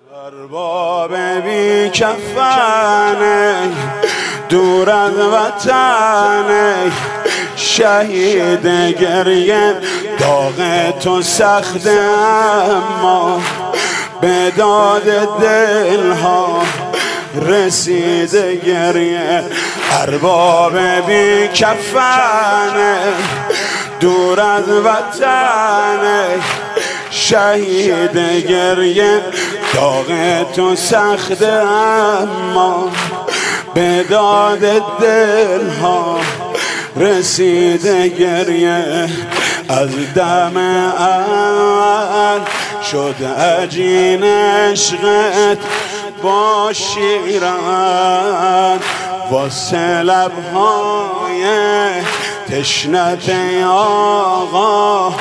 ارباب بی کفنه دور از وطنه، شهید گریه داغ تو سخته، اما به داد دلها رسیده گریه. ارباب بی کفنه دور از وطنه، شهید گریه داغ تو سخته، اما به داد دلها رسیده گریه. از دم اول شد عجین عشقت با شیران، واسه لبهای تشنت آقا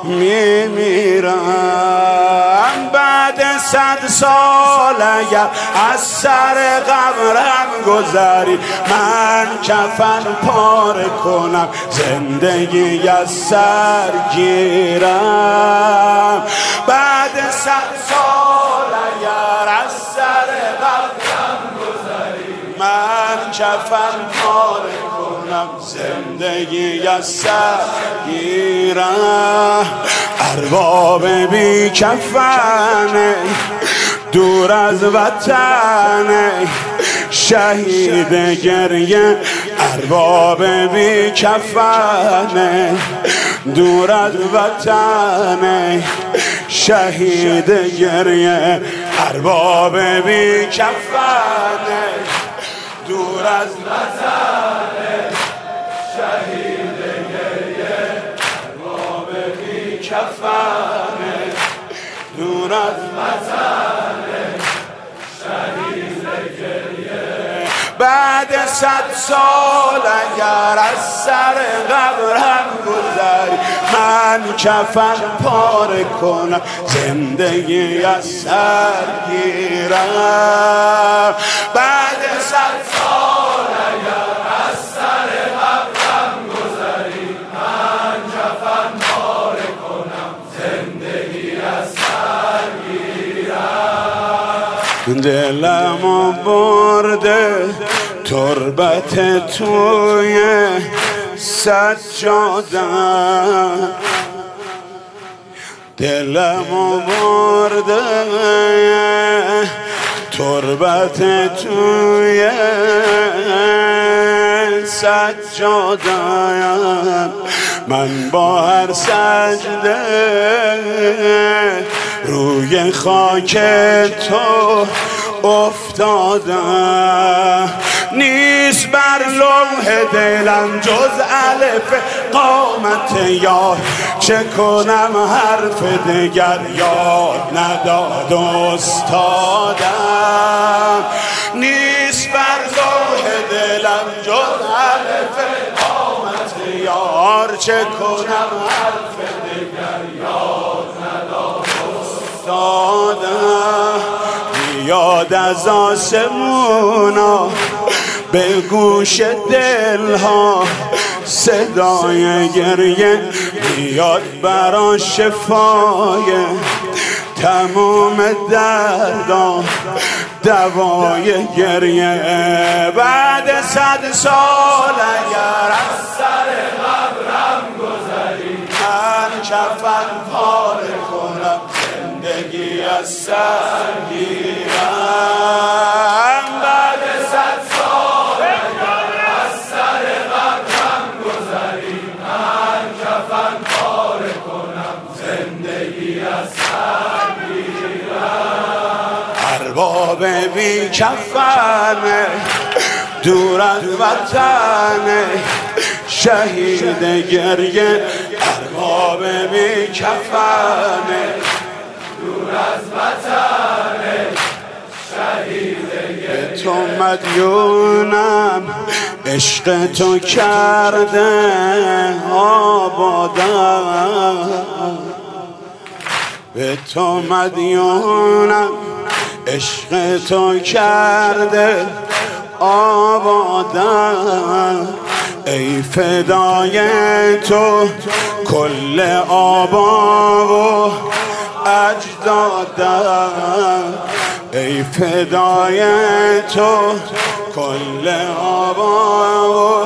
میمیرم. بعد 100 سال اگر از سر قبرم گذری، من کفن پاره کنم زندگی از سر گیرم. بعد 100 سال اگر از سر قبرم گذری، من کفن پاره کنم زندگی از سر گیرم. ارباب بی کفنه دور از وطنه، شهید گریه. ارباب بی کفنه دور از وطنه، شهید گریه. ارباب بی کفنه دور از وطنه، شهید گریه. ارباب بی کفنه دور از وطنه، شهید گریه. بعد 100 سال اگر از سر قبرم گذری، من کفن پاره کنم زندگی از سر گیرم. بعد 100 سال اگر از سر قبرم گذری، من کفن پاره کنم زندگی از سر گیرم. دلمو برده تربت توی سجاده، دلمو برده تربت توی سجاده. من با هر سجده روی خاک تو افتادم، نیست بر لوح دلم جز الف قامت یار، چه کنم حرف دگر یاد نداد استادم. نیست بر لوح دلم جز الف قامت یار، چه کنم حرف دگر یاد نداد استادم. یاد از آسمونا به گوش دلها صدای گریه، بیاد برا شفای تمام دردان دوای گریه. بعد 100 سال اگر از سر قبرم گذری، من کفن پاره کنم زندگی از سر گیرم. بعد 100 سال اگر از سر قبرم گذری، من کفن پاره کنم زندگی از سر گیرم. ارباب بی کفنه دور از وطنه، شهید گریه. ارباب بی کفنه دور از وطنه، شهید گریه. به تو مدیونم، عشق تو کرده آبادم. به تو مدیونم، عشق تو کرده آبادم. ای فدای تو کل آبا و اجدادم، ای فدای تو کل آبا و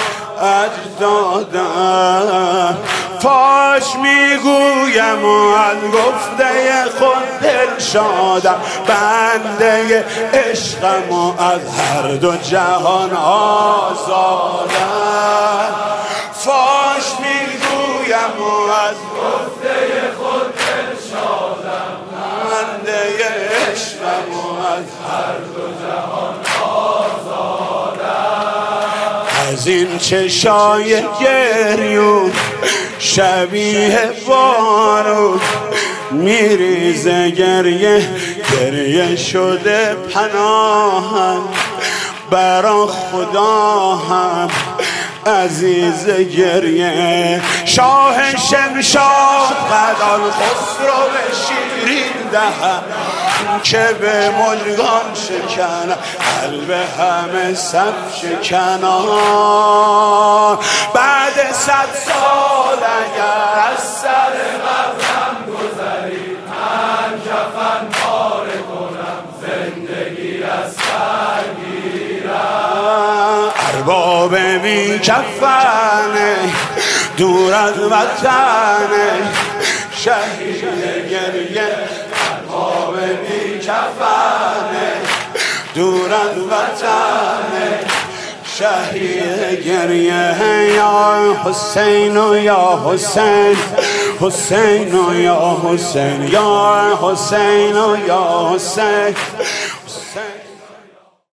اجدادم. فاش میگویم و از گفته خود دل شادم، بنده عشقم و از هر دو جهان آزادم. فاش میگویم و از گفته خود دل شادم، بنده عشقم و از هر دو جهان آزادم. از این چشای گریون شبیه بارون میریزه گریه، گریه شده پناهم. برا خدا هم عزیز گریه، شاه شمشاد قدان خسرو شیرین دهم، که به مژگان شکنم قلب همه صف شکنم. بعد 100 سال اگر از سر قبرم گذری، من کفن پاره کنم زندگی از سر گیرم. ارباب بی کفنه دور از وطنه، شهید گریه. ارباب بی کفنه دور از وطنه، شهید گریه. یا حسین و یا حسین، حسین و یا حسین، یا حسین و یا حسین،